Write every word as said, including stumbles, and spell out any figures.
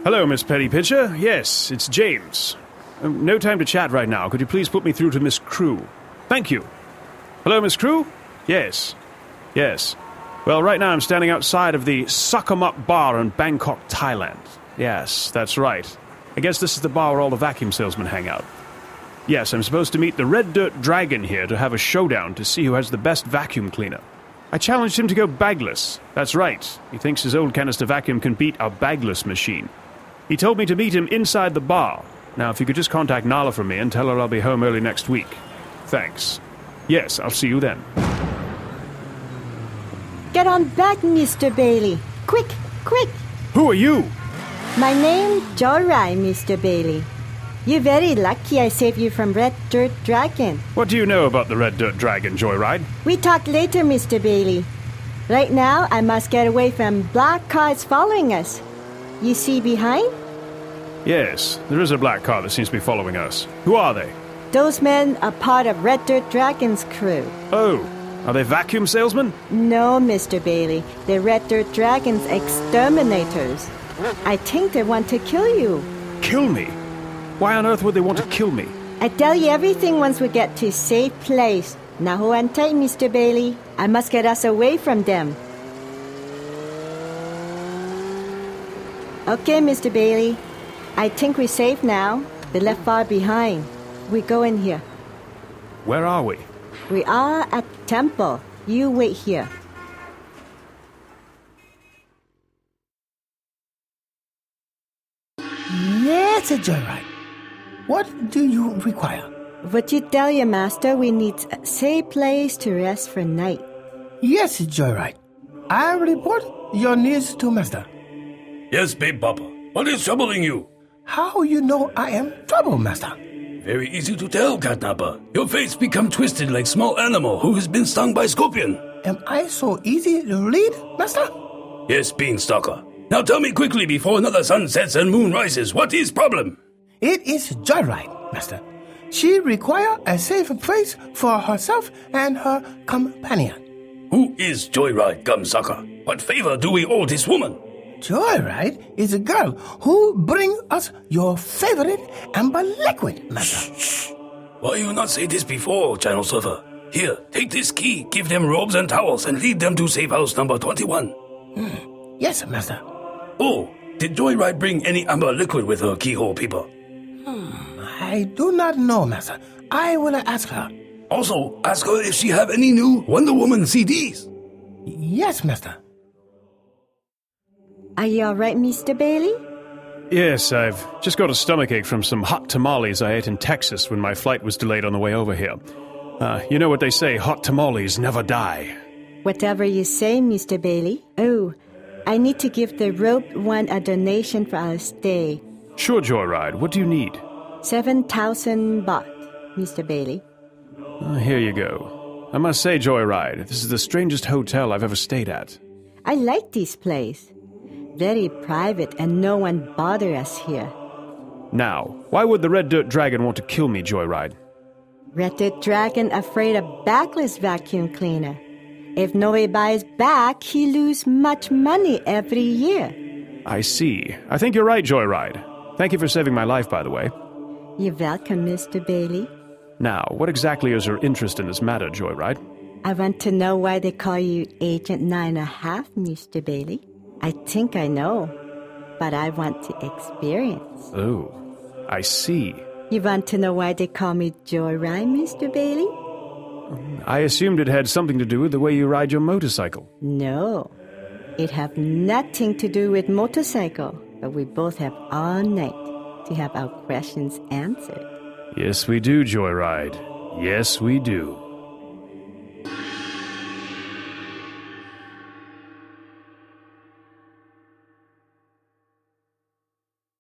Hello, Miss Penny Pitcher. Yes, it's James. Um, no time to chat right now. Could you please put me through to Miss Crew? Thank you. Hello, Miss Crew? Yes. Yes. Well, right now I'm standing outside of the Suck 'em Up bar in Bangkok, Thailand. Yes, that's right. I guess this is the bar where all the vacuum salesmen hang out. Yes, I'm supposed to meet the Red Dirt Dragon here to have a showdown to see who has the best vacuum cleaner. I challenged him to go bagless. That's right. He thinks his old canister vacuum can beat our bagless machine. He told me to meet him inside the bar. Now, if you could just contact Nala for me and tell her I'll be home early next week. Thanks. Yes, I'll see you then. Get on back, Mister Bailey. Quick, quick. Who are you? My name, Joyride, Mister Bailey. You're very lucky I saved you from Red Dirt Dragon. What do you know about the Red Dirt Dragon, Joyride? We talk later, Mister Bailey. Right now, I must get away from black cars following us. You see behind? Yes, there is a black car that seems to be following us. Who are they? Those men are part of Red Dirt Dragon's crew. Oh, are they vacuum salesmen? No, Mister Bailey. They're Red Dirt Dragon's exterminators. I think they want to kill you. Kill me? Why on earth would they want to kill me? I tell you everything once we get to a safe place. Now hold on tight, Mister Bailey. I must get us away from them. Okay, Mister Bailey. I think we're safe now. They left far behind. We go in here. Where are we? We are at the temple. You wait here. Yes, Joyride. What do you require? What you tell your master we need a safe place to rest for night. Yes, Joyride. I report your needs to master. Yes, Babe Papa. What is troubling you? How you know I am trouble, master? Very easy to tell, Catnapper. Your face become twisted like small animal who has been stung by scorpion. Am I so easy to read, master? Yes, Beanstalker. Now tell me quickly before another sun sets and moon rises, what is problem? It is Joyride, master. She require a safe place for herself and her companion. Who is Joyride, Gumsucker? What favor do we owe this woman? Joyride is a girl who bring us your favorite amber liquid, master. Shh, shh. Why you not say this before, Channel Surfer? Here, take this key, give them robes and towels, and lead them to safe house number twenty-one. Hmm. Yes, master. Oh, did Joyride bring any amber liquid with her, keyhole people? Hmm, I do not know, master. I will ask her. Also, ask her if she have any new Wonder Woman C Ds. Yes, master. Are you all right, Mister Bailey? Yes, I've just got a stomachache from some hot tamales I ate in Texas when my flight was delayed on the way over here. Uh, you know what they say, hot tamales never die. Whatever you say, Mister Bailey. Oh, I need to give the rope one a donation for our stay. Sure, Joyride. What do you need? Seven thousand baht, Mister Bailey. Uh, here you go. I must say, Joyride, this is the strangest hotel I've ever stayed at. I like this place. Very private and no one bother us here. Now, why would the Red Dirt Dragon want to kill me, Joyride? Red Dirt Dragon afraid of backless vacuum cleaner. If nobody buys back, he lose much money every year. I see. I think you're right, Joyride. Thank you for saving my life, by the way. You're welcome, Mister Bailey. Now, what exactly is your interest in this matter, Joyride? I want to know why they call you Agent Nine and a Half, Mister Bailey. I think I know, but I want to experience. Oh, I see. You want to know why they call me Joyride, Mister Bailey? I assumed it had something to do with the way you ride your motorcycle. No, it have nothing to do with motorcycle, but we both have all night to have our questions answered. Yes, we do, Joyride. Yes, we do.